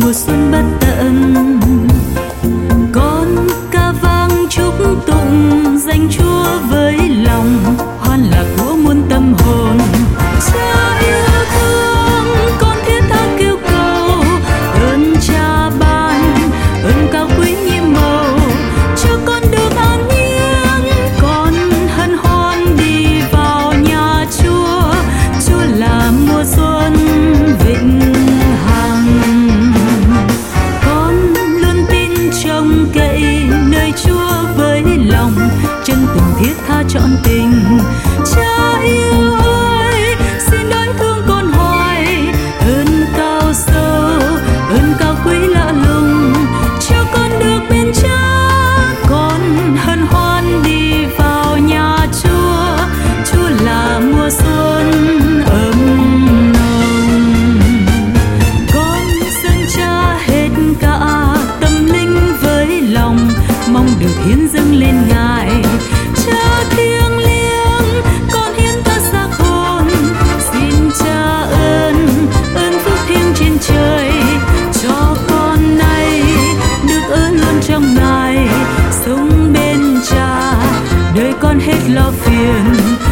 mùa xuân bất tận. Con ca vang chúc tụng danh Chúa với lòng hoan lạc của muôn tâm hồn. Cha yêu thương con thiết tha kêu cầu, ơn cha ban ơn cao quý nhiệm màu, cho con được an nhiên. Con hân hoan đi vào nhà Chúa, Chúa là mùa xuân vĩnh hằng. Con luôn tin trông cậy nơi Chúa với lòng chân tình thiết tha trọn tình. Cha yêu ơi, xin đón thương con hoài, ơn cao sâu, ơn cao quý lạ lùng, cho con được bên cha. Con hân hoan đi vào nhà Chúa, Chúa là mùa xuân ấm nồng. Con dâng cha hết cả tâm linh với lòng, mong được hiến dâng lên Ngài. Cha thiêng liêng, con hiến ta xác hồn, xin cha ơn phước thiêng trên trời, cho con này được ở luôn trong Ngài, sống bên cha đời con hết lo phiền.